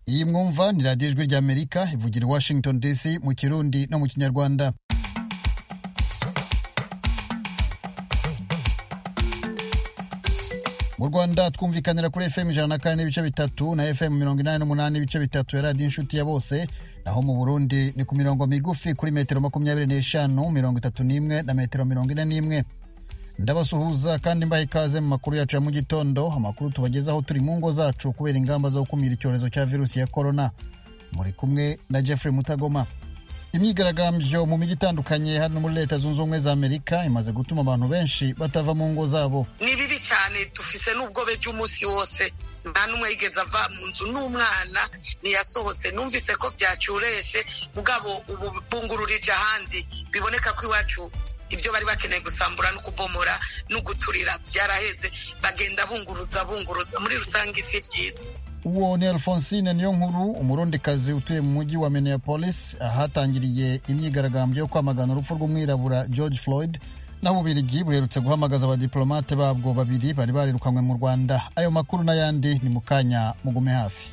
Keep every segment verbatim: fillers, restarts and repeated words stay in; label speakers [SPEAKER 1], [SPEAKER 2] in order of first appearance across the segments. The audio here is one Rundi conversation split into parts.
[SPEAKER 1] Iyi mwumva ni radiyo ijwi ry'Amerika ivugira i Washington D C mu Kirundi no mu Kinyarwanda. Mu Rwanda twumvikanira kuri F M ijana na kane n'ibice bitatu na F M mirongo inani n'umunani n'ibice bitatu ya radiyo inshuti ya bose, naho mu Burundi ni ku mirongo migufi kuri metero makumyabiri n'eshanu, mirongo itatu n'imwe na metero mirongo ine n'imwe. Ndabasuhuza kandi mbaha ikaze mu makuru yacu ya mu gitondo, amakuru tubagezaho turi mu ngo zacu kubera ingamba zo gukumira icyorezo cya virusi ya corona. Muri kumwe na Jeffrey Mutagoma. Imyigaragambyo mu mijyi itandukanye hano muri Leta Zunze Ubumwe za Amerika imaze gutuma abantu benshi batava mu ngo zabo.
[SPEAKER 2] Ni bibi cyane, dufise n'ubwobe by'umunsi wose, nta n'umwe yigeze ava mu nzu, n'umwana ntiyasohotse. Numvise ko byacureshe mugabo ubu bungururije ahandi, biboneka ko iwacu ibyo bari bakeneye gusambura no kubomora no guturira byaraheze, bagenda bunguruza bunguruza. Muri rusange isi byiza.
[SPEAKER 1] Uwo ni Alphonsine Niyonkuru, umurundikazi utuye mu mujyi wa Minneapolis, ahatangiriye imyigaragambyo yo kwamagana urupfu rw'umwirabura George Floyd. Naho Ububirigi buherutse guhamagaza abadiplomate babwo babiri bari barirukanywe mu Rwanda. Ayo makuru n'ayandi ni mu kanya, mugume hafi.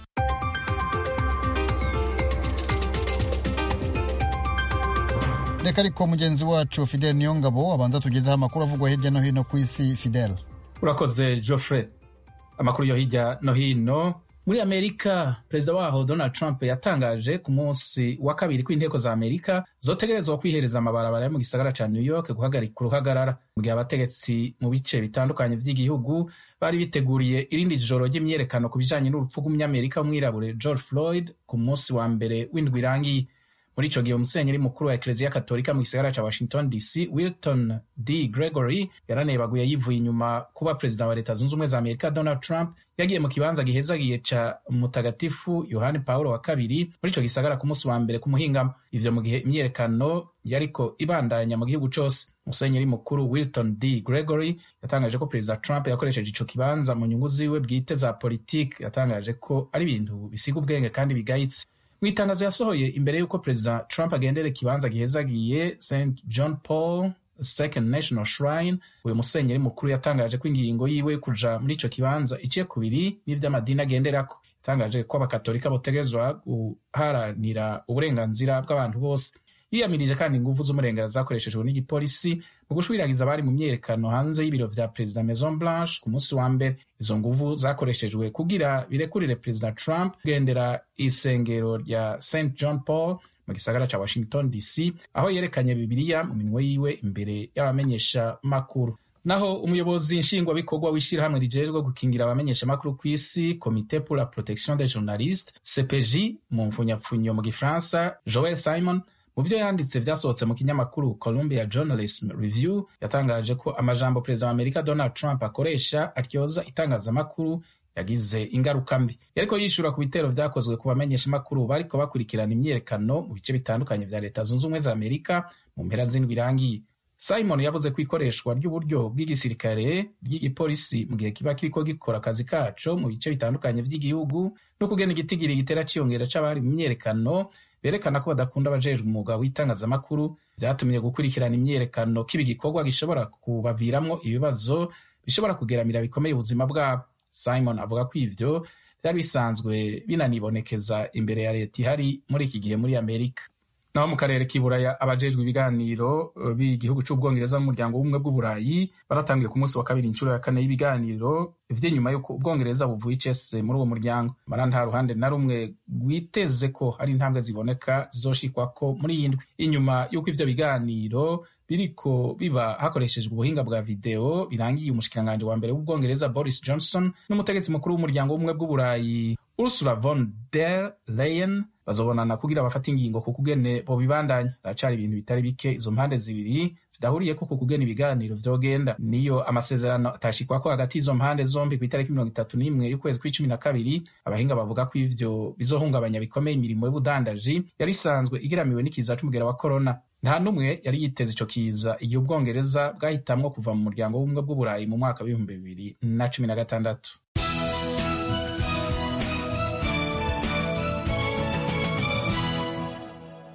[SPEAKER 1] Reka ariko mugenzi wacu Fidel Niyongabo abanza tugezeho amakuru avugwa hirya no hino ku isi. Fidel.
[SPEAKER 3] Urakoze Geoffrey. Amakuru yo hirya no hino muri Amerika, perezida waho Donald Trump yatangaje ku munsi wa kabiri ko inteko za Amerika zotegerezwa kwihereza amabarabara yo mu gisagara ca New York guhagarika uruhagarara, mu gihe abategetsi mu bice bitandukanye vy'igihugu bari biteguriye irindi joro ry'imyerekano ku bijanye n'urupfu rw'umunyamerika w'umwirabure George Floyd ku munsi wa mbere w'indwi irangiye. Muri ico gihe umusenyeri mukuru wa Eklezia Katolika mu gisagara ca Washington D C Wilton D Gregory yaranebaguye yivuye inyuma kuba perezida wa Leta Zunze Ubumwe za Amerika Donald Trump yagiye mu kibanza gihezagiye ca Mutagatifu Yohani Paulo wa kabiri muri ico gisagara ku munsi wa mbere ku muhingamo, ivyo mu gihe imyerekano yariko ibandanya mu gihugu cose. Umusenyeri mukuru Wilton D Gregory yatangaje ko perezida Trump yakoresheje ico kibanza mu nyungu ziwe bwite za politiki. Yatangaje ko ari ibintu bisiga ubwenge kandi bigayitse. Mu itangazo yasohoye imbere y'uko perezida Trump agendera ikibanza gihezagiye Saint John Paul Second National Shrine, uyu musenyeri mukuru yatangaje ko ingingo yiwe yo kuja muri ico kibanza iciye kubiri n'ivy'amadini agenderako. Yatangaje ko abakatolika botegezwa guharanira uburenganzira bw'abantu bose. Yiyamirije kandi inguvu z'umurengera zakoreshejwe n'igipolisi mu gushwiragiza abari mu myerekano hanze y'ibiro vya perezida Maison Blanche ku munsi wa mbere. Izo nguvu zakoreshejwe kugira birekurire perezida Trump kugendera isengero rya Saint John Paul mu gisagara ca Washington D C, aho yerekanye Bibiliya mu minwe yiwe imbere y'abamenyesha makuru. Naho umuyobozi nshingwabikorwa w'ishirahamwe rijejwe gukingira abamenyesha makuru kw'isi, Comité pour la protection des journalistes C P J mu mfunyapfunyo mu Gifaransa, Joel Simon, mu vyo yanditse vyasohotse mu kinyamakuru Columbia Journalism Review, yatangaje ko amajambo perezida wa Amerika Donald Trump akoresha atyoza itangazamakuru yagize ingaruka mbi. Yariko yishura ku bitero vyakozwe ku bamenyesha makuru bariko bakurikirana imyerekano mu bice bitandukanye vya Leta Zunze Ubumwe za Amerika mu mpera z'indwi irangiye. Simon yavuze ko ikoreshwa ry'uburyo bw'igisirikare ry'igipolisi mu gihe kiba kiriko gikora akazi kaco mu bice bitandukanye vy'igihugu no kugena igitigiri gitera ciyongera c'abari mu myerekano berekana ko badakunda abajejwe umwuga w'itangazamakuru, vyatumye gukurikirana imyerekano kibi gikorwa gishobora kubaviramwo ibibazo bishobora kugeramira bikomeye ubuzima bwabo. Simon avuga ko ivyo vyari bisanzwe binanibonekeza imbere ya leta ihari muri iki gihe muri Amerika. Naho mu karere k'iburaya, abajejwe ibiganiro b'igihugu c'Ubwongereza n'umuryango w'ubumwe bw'Uburayi baratangiye ku munsi wa kabiri inshuro ya kane y'ibiganiro vy'inyuma y'uko Ubwongereza buvuye icese muri uwo muryango. Mara nta ruhande na rumwe rwiteze ko hari intambwe ziboneka zizoshikwako muri iyi ndwi. Inyuma y'uko ivyo biganiro biriko biba hakoreshejwe ubuhinga bwa video, birangiye umushikiranganji wa mbere w'Ubwongereza Boris Johnson n'umutegetsi mukuru w'umuryango w'ubumwe bw'Uburayi Ursula von der Leyen bazobonana kugira bafate ingingo ku kugene bo bibandanya. Haracari ibintu bitari bike izo mpande zibiri zidahuriyeko ku kugena ibiganiro vyogenda, niyo amasezerano atashikwako hagati izo mpande zombi ku itariki mirongo itatu n'imwe y'ukwezi kw'icumi na kabiri. Abahinga bavuga ko ivyo bizohungabanya bikomeye imirimo y'ubudandaji yari isanzwe igiramiwe n'ikiza c'umugera wa corona. Nta numwe yari yiteze ico kiza igihe Ubwongereza bwahitamwo kuva mu muryango w'ubumwe bw'Uburayi mu mwaka w'ibihumbi bibiri na cumi na gatandatu.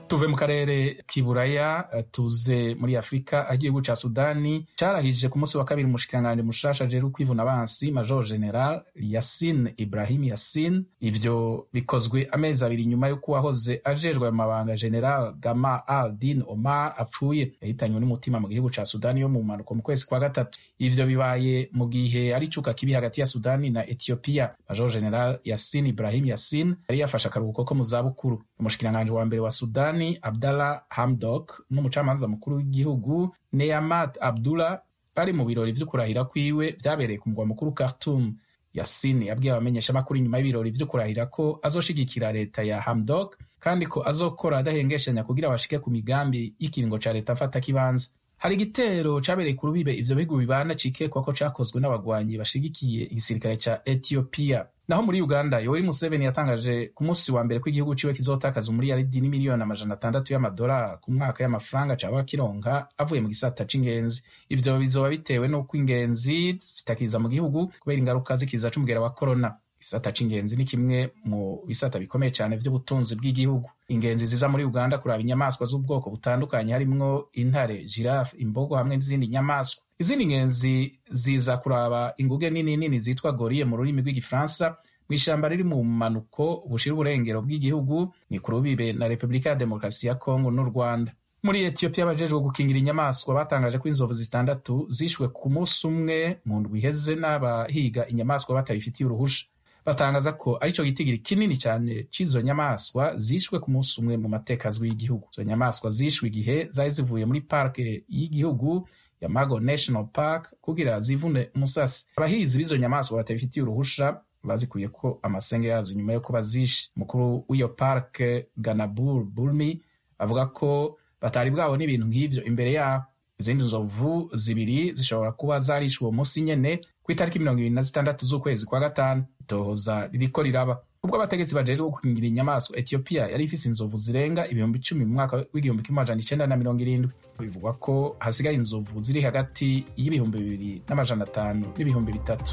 [SPEAKER 3] tuve mu karere k'iburaya tuze muri Afurika. aho igihugu ca Sudani carahije ku munsi wa kabiri umushikiranganji mushasha ajejwe kwivuna abansi Major General Yasin Ibrahim Yasin. ivyo bikozwe amezi abiri nyuma y'uko uwahoze ajejwe ayo mabanga General Gamal al-Din Omar apfuye, yahitanywe n'umutima mu gihugu ca Sudani yo mu mpanuka mu kwezi kwa gatatu. ivyo bibaye mu gihe ari icuka kibi hagati ya Sudani na Ethiopia. Major General Yasin Ibrahim Yasin yari yafashe akaruhuko ko mu zabukuru. umushikiranganji wa mbere wa Sudani Abdallah Hamdok n'umucamanza mukuru w'igihugu Neamat Abdullah bari mu birori vyo kurahira kwiwe vyabereye ku mugwa mukuru Khartoum. Yasin yabwiye abamenyesha makuru nyuma y'ibirori vyo kurahira ko azoshigikira leta ya Hamdok kandi ko azokora adahengeshanya kugira bashike ku migambi y'ikiringo ca leta afata kibanza. Hari igitero cabereye ku rubibe ivyo bihugu bibana cikekwa ko cakozwe n'abagwanyi bashigikiye igisirikare ca Ethiopia. Naho muri Uganda, Yoweri Museveni yatangaje ku munsi wa mbere ko igihugu ciwe kizotakaza umuriyaridi n'imiliyoni amajana atandatu y'amadolari ku mwaka y'amafaranga caba kironka avuye mu gisata c'ingenzi. Ivyo bizoba bitewe n'uko ingenzi zitakiza mu gihugu kubera ingaruka z'ikiza c'umugera wa corona. Igisata c'ingenzi ni kimwe mu bisata bikomeye cane vy'ubutunzi bw'igihugu. Ingenzi ziza muri Uganda kuraba inyamaswa z'ubwoko butandukanye harimwo intare, giraffe, imbogo hamwe n'izindi nyamaswa. Izindi ngenzi ziza kuraba inguge nini nini zitwa gorille mu rurimi rw'igifaransa mw'ishamba riri mu manuko bushira uburengero bw'igihugu ni ku rubibe na Repubulika ya Demokarasi ya Kongo n'u Rwanda. Muri Ethiopia abajejwe gukingira inyamaswa batangaje ko inzovu zitandatu zishwe ku munsi umwe mu ndwi iheze n'abahiga inyamaswa batabifitiye uruhusha. Batangaza ko arico gitigiri kinini cyane c'izo nyamaswa zishwe ku munsi umwe mu mateka azwi y'igihugu. Izo nyamaswa zishwe igihe zari zivuye muri parke y'igihugu ya Mago National Park kugira zivune umusasi. Abahizi b'izo nyamaswa batabifitiye uruhusha bazikuye ko amasenge yazo nyuma yo kuba zishe. Mukuru w'iyo parke Ganabur Bulmi avuga ko batari bwabo n'ibintu nk'ivyo imbere yabo. Izindi nzovu zibiri zishobora kuba zarishwe uwo munsi nyene ku itariki mirongo ibiri na zitandatu z'ukwezi kwa gatanu. Itohoza ririko riraba. Ubwo abategetsi bajejwe gukingira inyamaswa Ethiopia yari ifise inzovu zirenga ibihumbi icumi mu mwaka w'igihumbi kimwe amajana icenda na mirongo irindwi. Bivugwa ko hasigaye inzovu ziri hagati y'ibihumbi bibiri n'amajana atanu n'ibihumbi bitatu.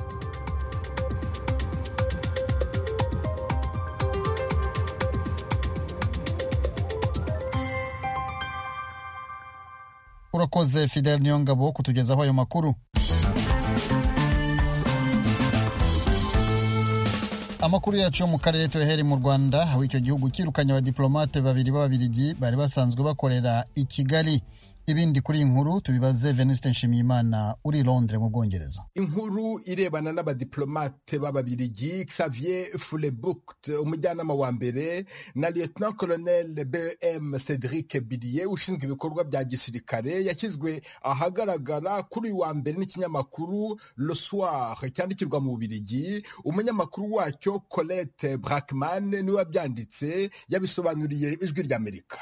[SPEAKER 1] Urakoze Fidel Niyongabo kutugezaho ayo makuru. Amakuru yacu yo mu karere tuhere mu Rwanda, aho icyo gihugu kirukanye abadiplomate babiri b'Ababiligi bari basanzwe bakorera i Kigali. Ibindi kuri inkuru tubibaze Venuste Nshimiyimana uri Londres mu Bwongereza.
[SPEAKER 4] Inkuru irebana n'abadiplomate b'Ababiligi Xavier Fullebucht umujyanama wa mbere na Lieutenant Colonel B M Cédric Billier ushinzwe ibikorwa bya gisirikare yashyizwe ahagaragara kuri wa mbere n'ikinyamakuru Le Soir cyandikirwa mu Bubiligi. Umunyamakuru wacyo Colette Brackman niwe wabyanditse yabisobanuriye ijwi ry'Amerika.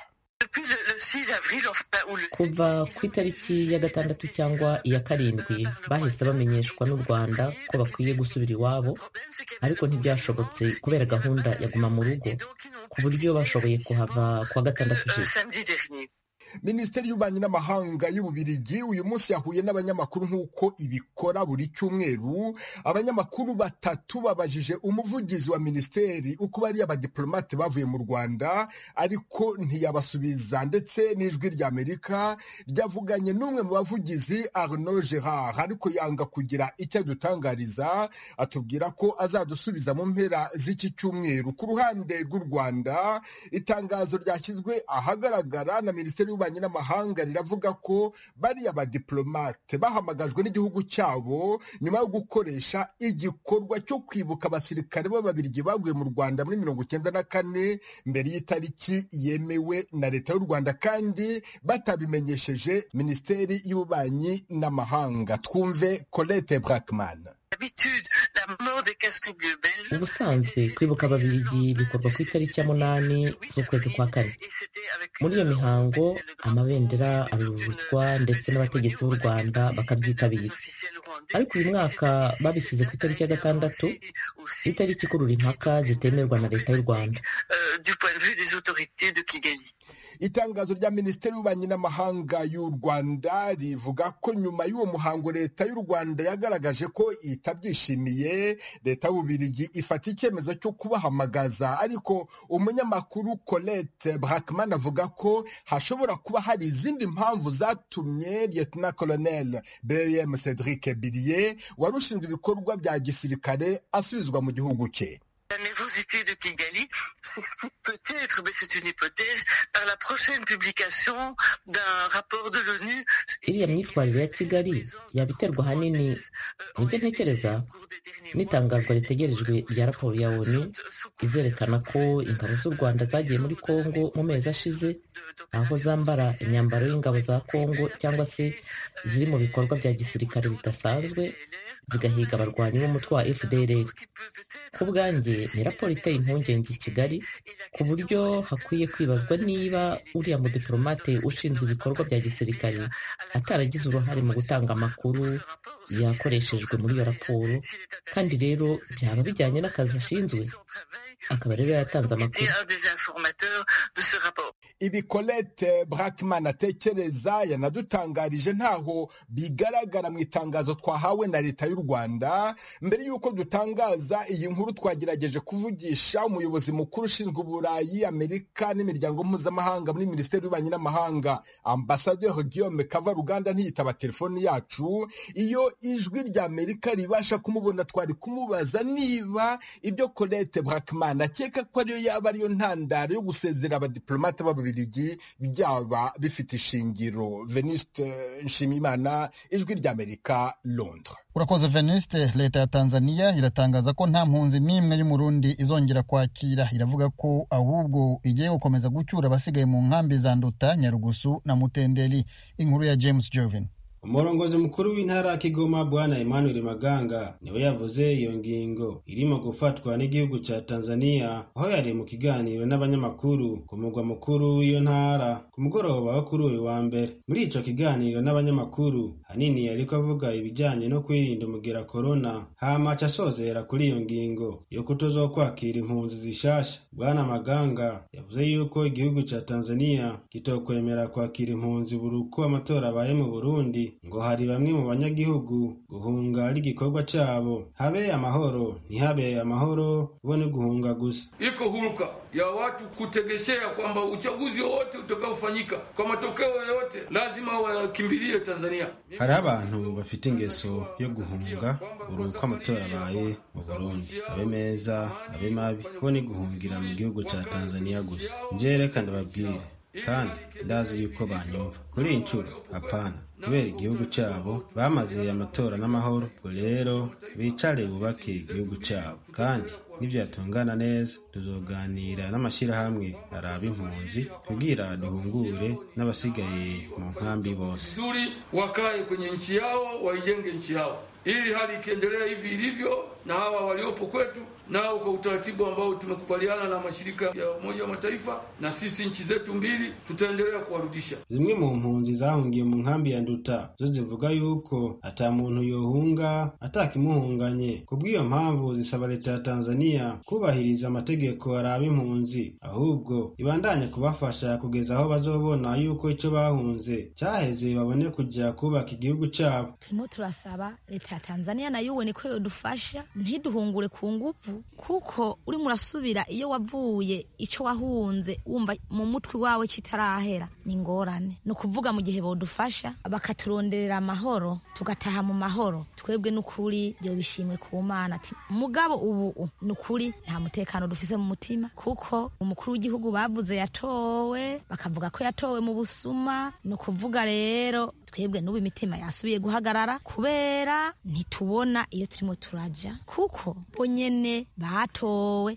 [SPEAKER 5] Kuva ku itariki ya gatandatu cyangwa iya karindwi bahise bamenyeshwa n'u Rwanda ko bakwiye gusubira iwabo, ariko ntibyashobotse kubera gahunda ya guma mu rugo, ku buryo bashoboye kuhava kuwa gatandatu ushize.
[SPEAKER 4] Minisiteri y'Ububanyi n'Amahanga y'Ububiligi uyu munsi yahuye n'abanyamakuru nk'uko ibikora buri cyumweru. Abanyamakuru batatu babajije umuvugizi wa minisiteri uko bari abadiplomate bavuye mu Rwanda, ariko ntiyabasubiza, ndetse n'ijwi ry'Amerika ryavuganye n'umwe mu bavugizi Arnaud Gerard, ariko yanga kugira icyo adutangariza, atubwira ko azadusubiza mu mpera z'iki cyumweru. Ku ruhande rw'u Rwanda, itangazo ryashyizwe ahagaragara na Minisiteri y'Ububanyi n'Amahanga riravuga ko bari abadiplomate bahamagajwe n'igihugu cyabo nyuma yo gukoresha igikorwa cyo kwibuka abasirikare b'Ababiligi baguye mu Rwanda muri mirongo icyenda na kane mbere y'itariki yemewe na leta y'u Rwanda, kandi batabimenyesheje Minisiteri y'Ububanyi n'Amahanga. Twumve Colette Brackman.
[SPEAKER 5] Ubusanzwe kwibuka Ababiligi bikorwa ku itariki ya munani z'ukwezi kwa kane. Muri iyo mihango amabendera arurutswa ndetse n'abategetsi b'u Rwanda bakabyitabira, ariko uyu mwaka babishyize ku itariki ya gatandatu, itariki ikurura impaka zitemerwa na leta y'u Rwanda.
[SPEAKER 4] Itangazo rya Minisiteri y'Ububanyi n'Amahanga y'u Rwanda rivuga ko nyuma y'uwo muhango leta y'u Rwanda yagaragaje ko itabyishimiye. Leta y'Ububiligi ifata icyemezo cyo kubahamagaza, ariko umunyamakuru Colette Brackman avuga ko hashobora kuba hari izindi mpamvu zatumye Lieutenant Colonel B M Cédric Billier wari ushinzwe ibikorwa bya gisirikare asubizwa mu gihugu cye.
[SPEAKER 2] La nervosité de Kigali s'explique peut-être, mais c'est une hypothèse, par la prochaine publication d'un rapport de l'ONU.
[SPEAKER 5] Iriya myitwarire ya Kigali yabiterwa ahanini nibyo ntekereza n'itangazwa ritegerejwe rya raporo ya ONU izerekana ko ingabo z'u Rwanda zagiye muri Kongo mu mezi ashize, aho zambara imyambaro y'ingabo za Kongo cyangwa se ziri mu bikorwa bya gisirikare bidasanzwe zigahiga abarwanyi b'umutwe wa F D L R. Ku bwanjye ni raporo iteye impungenge i Kigali, ku buryo hakwiye kwibazwa niba uriya mudiplomate ushinzwe ibikorwa bya gisirikare ataragize uruhare mu gutanga amakuru yakoreshejwe muri iyo raporo, kandi rero byaba bijyanye n'akazi ashinzwe, akaba rero yatanze amakuru.
[SPEAKER 4] Ibi Colette Brackman atekereza yanadutangarije ntaho bigaragara mu itangazo twahawe na leta y'u Rwanda. Mbere y'uko dutangaza iyi nkuru twagerageje kuvugisha umuyobozi mukuru ushinzwe Uburayi, Amerika n'imiryango mpuzamahanga muri Minisiteri y'Ububanyi n'Amahanga, Ambassadeur Guillaume Kavaruganda ntiyitaba telefoni yacu. Iyo ijwi rya Amerika ribasha kumubona twari kumubaza niba ibyo Colette Brackman akeka ko ariyo yaba ariyo ntandaro yo gusezera abadiplomate b'Ababiligi byaba bifite ishingiro. Venuste Nshimiyimana, ijwi rya Amerika, Londres.
[SPEAKER 1] Urakoze Venuste. Leta ya Tanzania iratangaza ko nta mpunzi n'imwe y'umurundi izongera kwakira. Iravuga ko ahubwo igiye gukomeza gucyura abasigaye mu nkambi za Nduta, Nyarugusu na Mutendeli. Inkuru ya James Jovin.
[SPEAKER 6] Umurongozi mukuru w'intara ya Kigoma Bwana Emmanuel Maganga niwe yavuze iyo ngingo irimo gufatwa n'igihugu ca Tanzania, aho yari mu kiganiro n'abanyamakuru ku mugwa mukuru w'iyo ntara ku mugoroba wo kuri uyu wa mbere. Muri ico kiganiro n'abanyamakuru hanini yariko avuga ibijanye no kwirinda umugera corona, hama casozera kuri iyo ngingo yo kutozokwakira impunzi zishasha. Bwana Maganga yavuze yuko igihugu ca Tanzania kitokwemera kwakira impunzi buri uko amatora abaye mu Burundi, ngo hari bamwe mu banyagihugu guhunga ari igikorwa cyabo. Habe amahoro ntihabe amahoro, ubone guhunga gusa.
[SPEAKER 7] Iko huruka ya watu kutegeshea kwamba uchaguzi wote utakaofanyika kwa matokeo yote lazima wakimbilie Tanzania.
[SPEAKER 6] Hari abantu bafite ingeso yo guhunga buri uko amatora abaye mu Burundi, abe meza abe mabi, ubone guhungira mu gihugu ca Tanzania gusa. Nje reka ndababwire kandi ndazi yuko banyumva kuri iyi nshuro, hapana, kubera igihugu cyabo bamaze amatora n'amahoro. Ubwo rero bicare bubake igihugu cyabo, kandi nibyo yatungana neza tuzoganira n'amashyirahamwe araba impunzi kugira duhungure n'abasigaye mu nkambi bose.
[SPEAKER 7] Zuri wakae kwenye nchi yao, waijenge nchi yao, ili hali ikiendelea hivi ilivyo na hawa waliopo kwetu nao kwa utaratibu ambao tumekubaliana na mashirika ya Umoja wa Mataifa na sisi nchi zetu mbili tutaendelea kuwarudisha.
[SPEAKER 6] Zimwe mu mpunzi zahungiye mu nkambi ya Nduta zo zivuga yuko ata muntu yohunga atakimuhunganye. Kubw'iyo mpamvu zisaba leta ya Tanzania kubahiriza amategeko araba impunzi, ahubwo ibandanye kubafasha kugeza aho bazobona yuko ico bahunze cyaheze babone kujya kubaka igihugu cyabo.
[SPEAKER 8] Turimo turasaba leta ya Tanzania na yuwe niko yodufasha ntiduhungure ku nguvu, kuko uri murasubira iyo wavuye ico wahunze wumva mu mutwe wawe kitarahera ni ngorane. No kuvuga mu gihe bodufasha bakaturonderera amahoro tugataha mu mahoro, twebwe n'ukuri byo bishimwe ku Mana. Ati mugabo ubu n'ukuri nta mutekano dufise mu mutima, kuko umukuru w'igihugu bavuze yatowe, bakavuga ko yatowe mu busuma. No kuvuga rero twebwe n'ubu imitima yasubiye guhagarara kubera ntitubona iyo turimo turaja, kuko bonyene batowe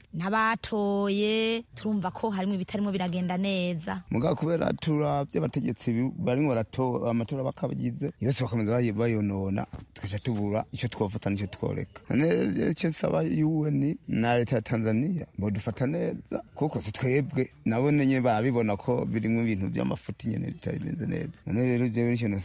[SPEAKER 8] n'abatoye turumva ko harimo ibitarimo biragenda neza.
[SPEAKER 9] Mugabo kubera turavye abategetsi barimo baratora amatora bakabagize yose bakomeza bayonona, tukaja tubura ico twofata nico tworeka. None cyo saba U N na leta ya Tanzania bodufata neza, kuko twebwe nabone nye babibona ko birimwe ibintu by'amafuti nyene bitari neza neza. None rero je ico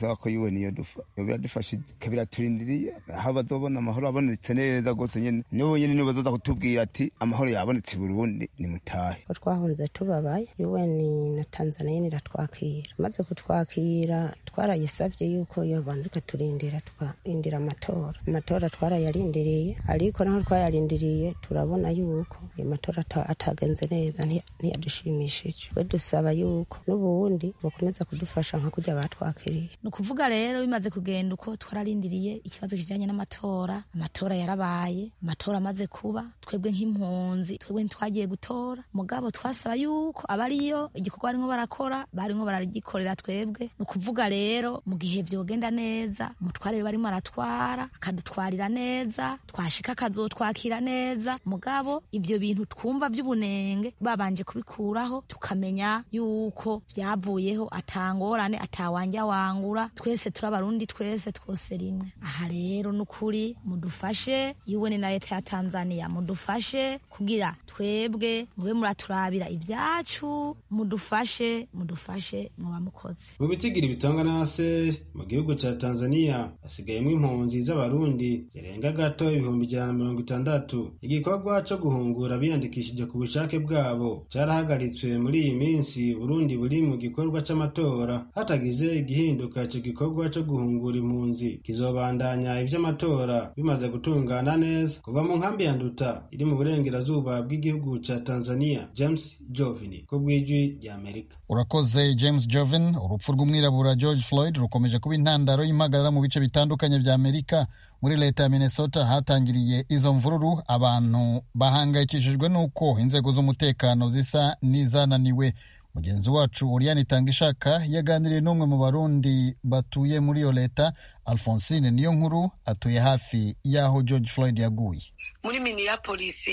[SPEAKER 9] dusaba ko yuwe niyo dufa biradufasha kabiraturindiriye aho bazobona amahoro abonetse neza gose nyene nibo nyene nibo bazoza kutubwira ati amahoro yabonetse i Burundi ni mutahe
[SPEAKER 10] twahunze tubabaye yuwe ni na Tanzania niratwakira maze kutwakira twarayisavye yuko yobanze katurindira twarindira amatora amatora twarayarindiriye ariko naho twayarindiriye turabona yuko ayo matora atagenze neza ntiyadushimishije we dusaba yuko n'ubundi bakomeza kudufasha nka kujya batwakiriye
[SPEAKER 8] ni ukuvuga rero bimaze kugenda uko twararindiriye ikibazo kijanye n'amatora amatora yarabaye amatora amaze kuba twebwe nk'impunzi twebwe ntitwagiye gutora mugabo twasaba yuko abariyo igikorwa barimwo barakora barimwo baragikorera twebwe ni ukuvuga rero mu gihe vyogenda neza umutware barimo aratwara akadutwarira neza twashika akazotwakira neza mugabo ivyo bintu twumva vy'ubunenge babanje kubikuraho tukamenya yuko vyavuyeho atangorane atawanja wangura twese turabarundi twese twose rimwe aha rero nukuri mudufashe yuwe na leta ya Tanzania mudufashe kugira twebwe mube muraturabira ivyacu mudufashe mudufashe muba mukoze
[SPEAKER 6] mu bitigiri bitanga nase mu gihugu ca Tanzania hasigayemwo impunzi z'abarundi zirenga gato ibihumbi ijana na mirongo itandatu igikorwa co guhungura biyandikishije ku bushake bwabo carahagaritswe muri iyi minsi Burundi buri mu gikorwa c'amatora hatagize igihinduka ico gikorwa co guhungura impunzi kizobandanya ivy'amatora bimaze gutungana neza kuva mu nkambi ya Nduta iri mu burengerazuba bw'igihugu ca Tanzania. James Jovini ko bwijwi rya Amerika.
[SPEAKER 1] Urakoze James Joven. Urupfu rw'umwirabura George Floyd rukomeje kuba intandaro y'impagarara mu bice bitandukanye vya Amerika. Muri leta ya Minnesota hatangiriye izo mvururu, abantu bahangayikishijwe nuko inzego z'umutekano zisa n'izananiwe. Mugenzi wacu Oriane Tangishaka yaganiriye n'umwe mu barundi batuye muri iyo leta, Alphonsine niyo nkuru, atuye hafi yaho George Floyd yaguye.
[SPEAKER 2] Muri Minneapolis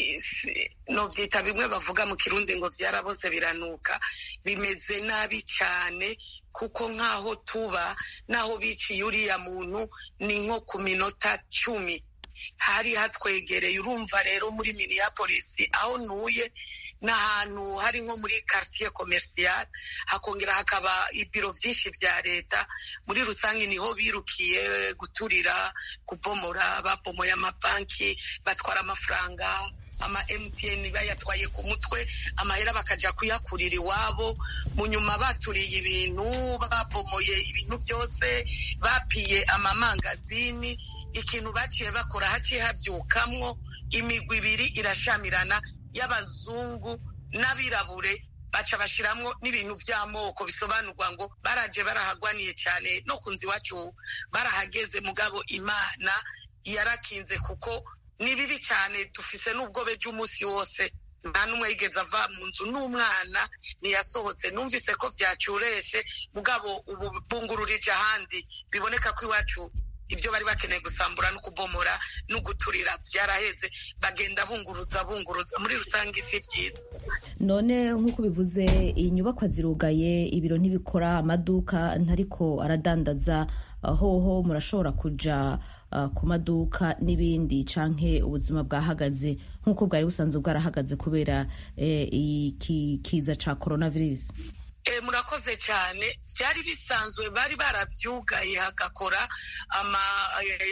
[SPEAKER 2] no vyita bimwe bavuga mu Kirundi ngo vyaraboze biranuka, bimeze nabi cyane kuko nkaho tuba naho biciye uriya muntu ni nko ku minota cumi hari hatwegereye. Urumva rero muri Minneapolis aho ntuye n'ahantu hari nko muri quartier commercial, hakongera hakaba ibiro vyinshi vya leta. Muri rusange niho birukiye guturira, kubomora, babomoye amabanki, batwara amafaranga, ama M T N bayatwaye ku mutwe, amahera bakaja kuyakurira iwabo. Mu nyuma baturiye ibintu, babomoye ibintu byose, bapiye amamangazini. Ikintu baciye bakora haciye havyukamwo imigwi ibiri irashamirana y'abazungu n'abirabure, baca bashiramwo n'ibintu vy'amoko, bisobanurwa ngo baraje barahagwaniye cyane. No kunzi wacu barahageze, mugabo Imana yarakinze kuko ni bibi cyane. Dufise n'ubwobe by'umunsi wose, nta n'umwe yigeze ava mu nzu, n'umwana ntiyasohotse. Numvise ko vyacureshe, mugabo ubu bungururije ahandi. Biboneka ko iwacu ibyo bari bakeneye gusambura no kubomora no guturira byaraheze, bagenda bunguruza bunguruza. Muri rusange isi byiza.
[SPEAKER 11] None nk'uko bivuze, inyubakwa zirugaye, ibiro ntibikora, amaduka ntariko aradandaza, hoho murashobora kuja uh, ku maduka n'ibindi, canke ubuzima bwahagaze nk'uko bwari busanzwe bwarahagaze kubera eh, iki kiza ca coronavirus?
[SPEAKER 2] E, murakoze cyane. Byari bisanzwe, bari baravyugaye hagakora ama e,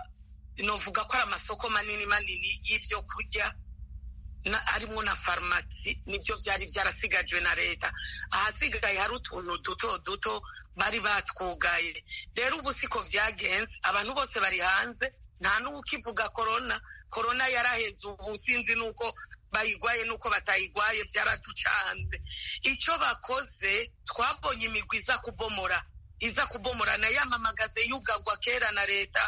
[SPEAKER 2] novuga ko ari amasoko manini manini y'ibyo kurya na arimwo na farumasi, nibyo byari byarasigajwe na leta. Ahasigaye hari utuntu duto duto bari batwugaye. Rero ubu siko vyagenze, abantu bose bari hanze, nta n'ukivuga corona. Corona yaraheze, ubu sinzi nuko bayigwaye nuko batayigwaye, byaraducanze. Icyo bakoze, twabonye imigwi iza kubomora iza kubomora na yamamagaze yugagwa kera na leta,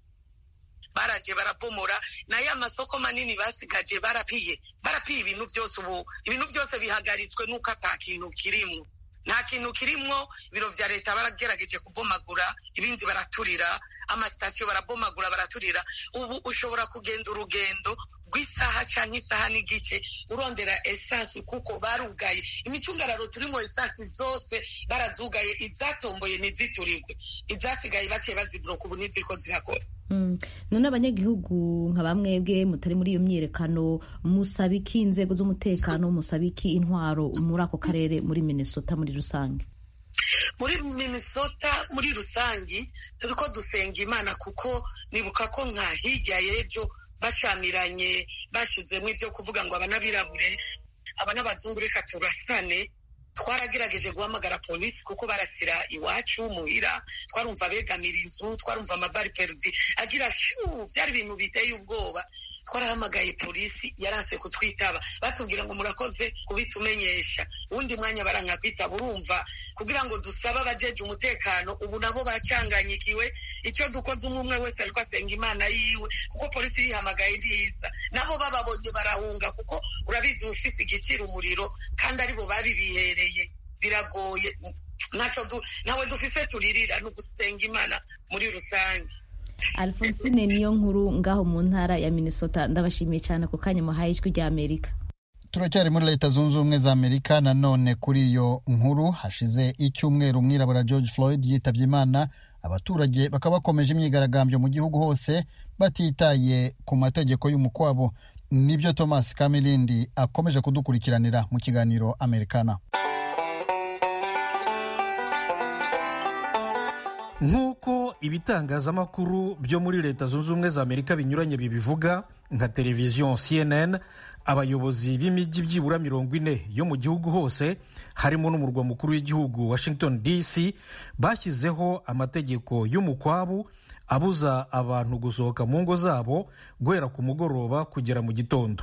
[SPEAKER 2] baraje barabomora na ya masoko manini basigaje, barapiye barapiye ibintu byose. Ubu ibintu byose bihagaritswe nuko atakintu kirimwo, nta kintu kirimwo. Ibiro vya leta baragerageje kubomagura, ibindi baraturira, amasitasiyo barabomagura baraturira. Ubu ushobora kugenda urugendo rw'isaha canke isaha n'igice urondera esasi kuko barugaye. Imicungararo turimo esasi zose barazugaye, izatomboye ntiziturirwe, izasigaye baciye bazibloka, ubu ntiziriko zirakora.
[SPEAKER 11] Mm. None abanyagihugu nka bamwebwe mutari muri iyo myiyerekano, musabiki inzego z'umutekano, musabiki intwaro muri ako karere, muri Minnesota muri rusange?
[SPEAKER 2] muri Minnesota muri rusangi turiko dusenga Imana, kuko nibuka ko nka hirya y'ejo bashamiranye bashizemo ivyo kuvuga ngo abanabirabure abanabazungu reka turasane. Twaragerageje guhamagara polisi kuko barasira iwacu muhira, twarumva begamira inzu, twarumva amabari perdi agira shu, vyari ibintu biteye ubwoba. Twarahamagaye polisi yaranse kutwitaba, batubwira ngo murakoze kubitumenyesha. Uwundi mwanya baranka kwitaba. Urumva kugira ngo dusaba abajeje umutekano, ubu nabo bacanganyikiwe. Icyo dukoze umwe umwe wese ariko asenga Imana yiwe, kuko polisi yihamagaye ntiza. Nabo bababonye barahunga, kuko urabizi ufise igiciro umuriro kandi aribo babibihereye, biragoye. Naco du nawe dufise turirira no gusenga Imana muri rusange.
[SPEAKER 11] Alphonsine niyo nkuru ngaho mu ntara ya Minnesota, ndabashimiye cyane ku kanya muhaye ijwi rya Amerika.
[SPEAKER 1] Turacyari muri Leta Zunze Ubumwe za Amerika. Nanone kuri iyo nkuru, hashize icyumweru umwirabura George Floyd yitabye Imana, abaturage bakaba bakomeje imyigaragambyo mu gihugu hose batitaye ku mategeko y'umukwabo. Nibyo Thomas Kamilindi akomeje kudukurikiranira mu kiganiro Americana.
[SPEAKER 12] Nk'uko ibitangazamakuru byo muri Leta Zunze Ubumwe za Amerika binyuranye bibivuga, nka televiziyo C N N, abayobozi b'imijyi byibura mirongo ine yo mu gihugu hose, harimo n'umurwa mukuru w'igihugu Washington D C, bashyizeho amategeko y'umukwabu abuza abantu gusohoka mu ngo zabo guhera ku mugoroba kugera mu gitondo.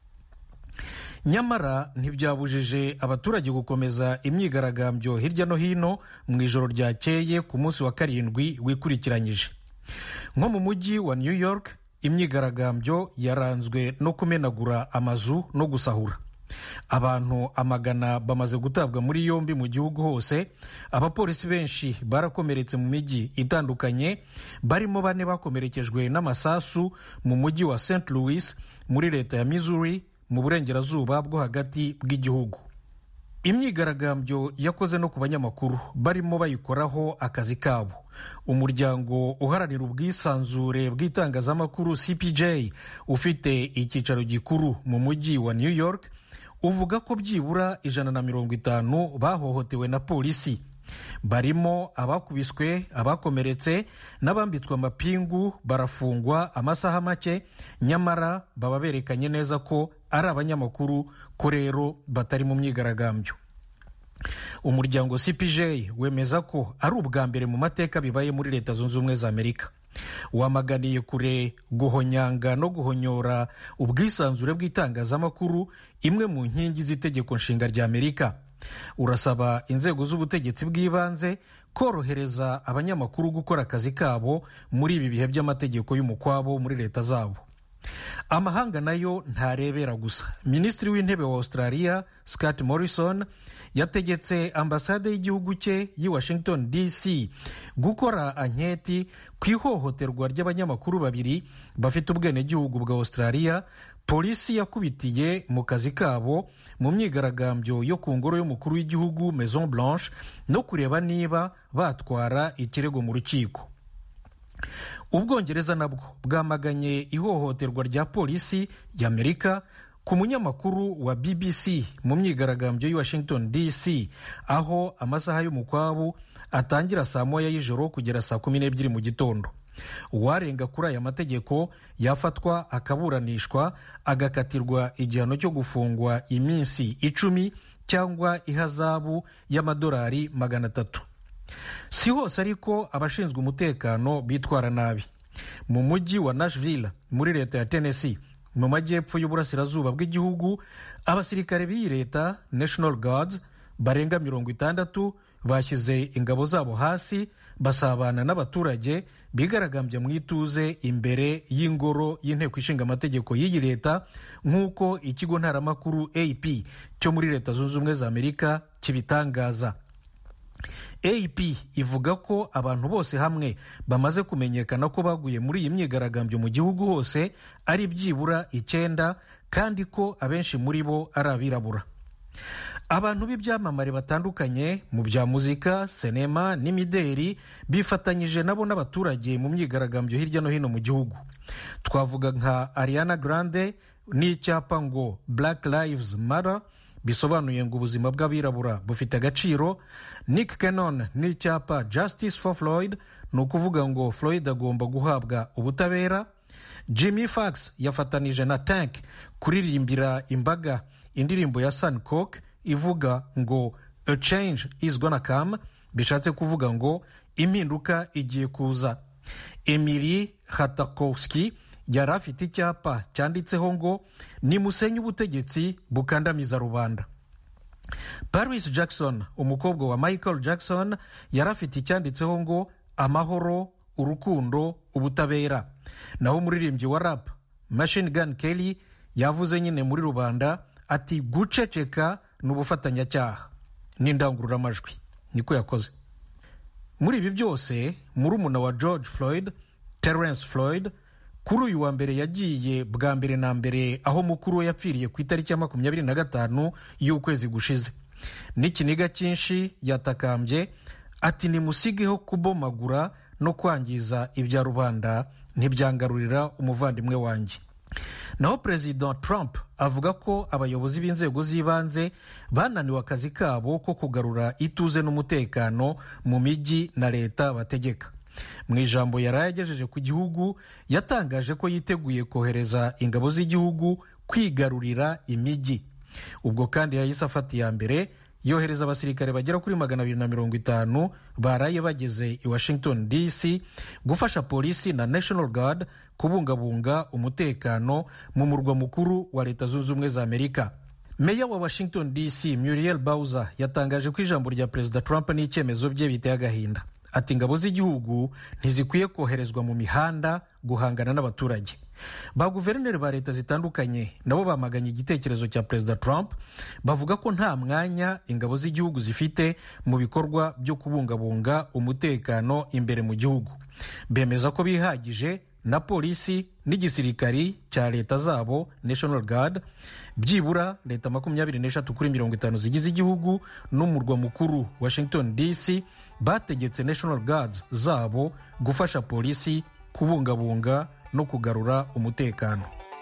[SPEAKER 12] Nyamara ntibyabujije abaturage gukomeza imyigaragambyo hirya no hino mu ijoro ryakeye ku munsi wa karindwi wikurikiranyije. Nko mu mujyi wa New York, imyigaragambyo yaranzwe no kumenagura amazu no gusahura. Abantu amagana bamaze gutabwa muri yombi mu gihugu hose. Abapolisi benshi barakomeretse mu mijyi itandukanye, barimo bane bakomerekejwe n'amasasu mu mujyi wa Saint Louis muri leta ya Missouri mu burengerazuba bwo hagati bw'igihugu. Imyigaragambyo yakoze no ku banyamakuru barimo bayikoraho akazi kabo. Umuryango uharanira ubwisanzure bw'itangazamakuru C P J ufite icyicaro gikuru mu mujyi wa New York uvuga ko byibura ijana na mirongo itanu bahohotewe na polisi. Barimo abakubiswe, abakomeretse n'abambitswe amapingu, barafungwa amasaha make, nyamara baba berekanye neza ko ari abanyamakuru, ko rero batari mu myigaragambyo. Umuryango C P J wemeza ko ari ubwa mbere mu mateka bibaye muri Leta Zunze Ubumwe za Amerika. Wamaganiye kure guhonyanga no guhonyora ubwisanzure bw'itangazamakuru, imwe mu nkingi z'itegeko nshinga rya Amerika. Urasaba inzego z'ubutegetsi bw'ibanze korohereza abanyamakuru gukora akazi kabo muri ibi bihe by'amategeko y'umukwabo muri leta zabo. Amahanga nayo ntarebera gusa. Minisitiri w'intebe wa Australia Scott Morrison yategetse ambasade y'igihugu cye yi Washington D C gukora anketi ku ihohoterwa ry'abanyamakuru babiri bafite ubwenegihugu bwa Australia polisi yakubitiye mu kazi kabo mu myigaragambyo yo ku ngoro y'umukuru w'igihugu Maison Blanche, no kureba niba batwara ikirego mu rukiko. Ubwongereza nabwo bwamaganye ihohoterwa rya polisi y'Amerika ku munyamakuru wa B B C mu myigaragambyo y'i Washington D C, aho amasaha y'umukwabu atangira saa moya y'ijoro kugera saa kumi n'ebyiri mu gitondo. Uwarenga kuri aya mategeko yafatwa akaburanishwa, agakatirwa igihano cyo gufungwa iminsi icumi cyangwa ihazabu y'amadolari magana atatu. Si hose ariko abashinzwe umutekano bitwara nabi. Mu mujyi wa Nashville muri leta ya Tennessee mu majyepfo y'uburasirazuba bw'igihugu, abasirikare b'iyi leta National Guards barenga mirongo itandatu bashyize ingabo zabo hasi, basabana n'abaturage bigaragambya mu ituze imbere y'ingoro y'inteko ishinga amategeko y'iyi leta, nk'uko ikigo ntaramakuru A P cyo muri Leta Zunze Ubumwe za Amerika kibitangaza. A P ivuga ko abantu bose hamwe bamaze kumenyekana ko baguye muri iyi myigaragambyo mu gihugu hose ari byibura icyenda, kandi ko abenshi muri bo ari abirabura. Abantu b'ibyamamare batandukanye mu bya muzika, sinema n'imideri bifatanyije nabo n'abaturage mu myigaragambyo hirya no hino mu gihugu. Twavuga nka Ariana Grande n'icyapa ngo Black Lives Matter bisobanuye ngo ubuzima bw'abirabura bufite agaciro. Nick Cannon n'icyapa Justice for Floyd, ni ukuvuga ngo Floyd agomba guhabwa ubutabera. Jimmy Fax yafatanije na Tank kuririmbira imbaga indirimbo ya Sun Coke ivuga ngo a change is gonna come, bishatse kuvuga ngo impinduka igiye kuza. Emily Ratajkowski yari afite icyapa cyanditseho ngo nimusenye ubutegetsi bukandamiza rubanda. Paris Jackson, umukobwa wa Michael Jackson, yari afite icyanditseho ngo amahoro, urukundo, ubutabera. Naho umuririmbyi wa rap Machine Gun Kelly yavuze nyine muri rubanda ati guceceka n'ubufatanyacyaha n'indangururamajwi. Niko yakoze. Muri ibi byose murumuna wa George Floyd, Terence Floyd, kuri uyu wa mbere yagiye bwa mbere na mbere aho mukuru we yapfiriye ku itariki ya makumyabiri na gatanu y'ukwezi gushize. N'ikiniga cyinshi yatakambye ati nimusigeho kubomagura no kwangiza ibya rubanda, ntibyangarurira umuvandimwe wanjye. Naho Perezida Trump avuga ko abayobozi b'inzego z'ibanze bananiwe akazi kabo ko kugarura ituze n'umutekano mu mijyi na leta bategeka. Mu ijambo yari yagejeje ku gihugu yatangaje ko yiteguye kohereza ingabo z'igihugu kwigarurira imijyi. Ubwo kandi yahise afata iya mbere yohereza abasirikare bagera kuri magana abiri na mirongo itanu baraye bageze i Washington D C gufasha polisi na National Guard kubungabunga umutekano mu murwa mukuru wa Leta Zunze Ubumwe za Amerika. Meya wa Washington D C Muriel Bowser yatangaje ko ijambo rya Perezida Trump n'icyemezo bye biteye agahinda. Ati ingabo z'igihugu ntizikwiye koherezwa mu mihanda guhangana n'abaturage. Ba guverineri ba leta zitandukanye nabo bamaganye igitekerezo cya Perezida Trump, bavuga ko nta mwanya ingabo z'igihugu zifite mu bikorwa byo kubungabunga umutekano imbere mu gihugu. Bemeza ko bihagije na polisi n'igisirikari cya leta zabo National Guard, byibura leta makumyabiri n'eshatu kuri mirongo itanu zigize igihugu n'umurwa mukuru Washington D C bategetse National Guards zabo gufasha polisi kubungabunga no kugarura umutekano.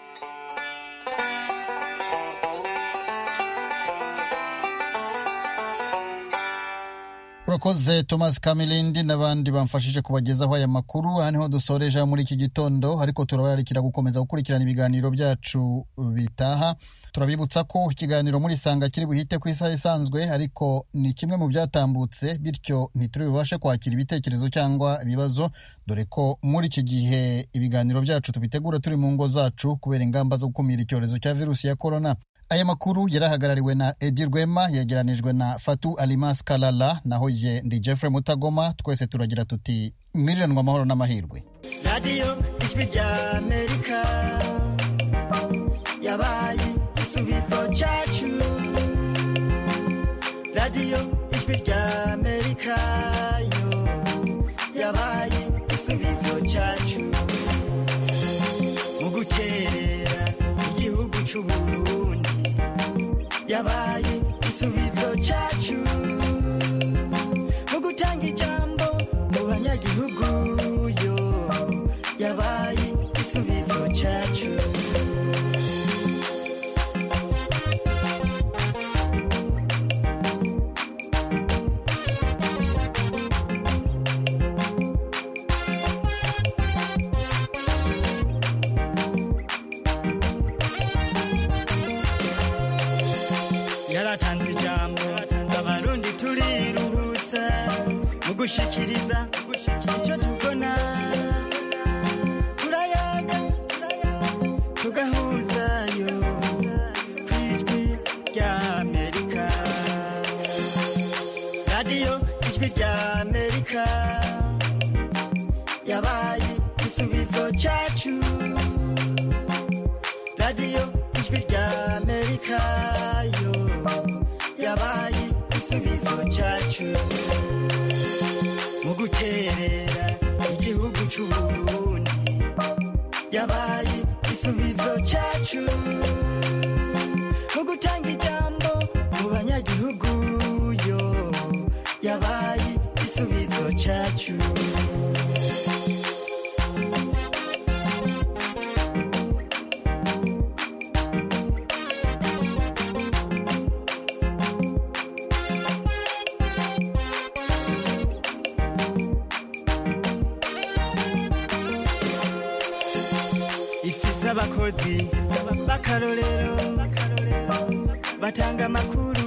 [SPEAKER 1] Urakoze Thomas Kamilindi n'abandi bamfashije kubagezaho aya makuru. Aha niho dusoreje muri iki gitondo, ariko turabararikira gukomeza gukurikirana ibiganiro byacu bitaha. Turabibutsa ko ikiganiro muri Sanga kiri buhite ku isaha isanzwe, ariko ni kimwe mu byatambutse, bityo ntituri bubashe kwakira ibitekerezo cyangwa ibibazo, dore ko muri iki gihe ibiganiro byacu tubitegura turi mu ngo zacu kubera ingamba zo gukumira icyorezo cya virusi ya korona. Aya makuru yarahagarariwe na Edi Rwema, yegeranijwe na Fatu Alimas Kalala, naho ye ndi Jeffrey Mutagoma. Twese turagira tuti mwiriranwa amahoro n'amahirwe.
[SPEAKER 13] Radio Ijwi rya Amerika yabaye igisubizo cyacu. Radio Ijwi rya Amerika yo yabaye igisubizo cyacu mu guterera igihugu cy'u yabaye igisubizo cyacu mu gutanga ijambo mu banyagihugu yo yabaye igisubizo cyacu. Yaratanze ijambo abarundi turiruhutsa mu gushikiriza icyo tubona, turayaga tugahuzayo ku Ijwi rya Amerika. Radio Ijwi rya Amerika yabaye igisubizo cyacu. Radio Ijwi rya Amerika yo yabaye igisubizo cyacu mu guterera igihugu cy'u Burundi, yabaye igisubizo cyacu mu gutanga ijambo mu banyagihugu yo yabaye igisubizo cyacu. abakozi b'akarorero batanga amakuru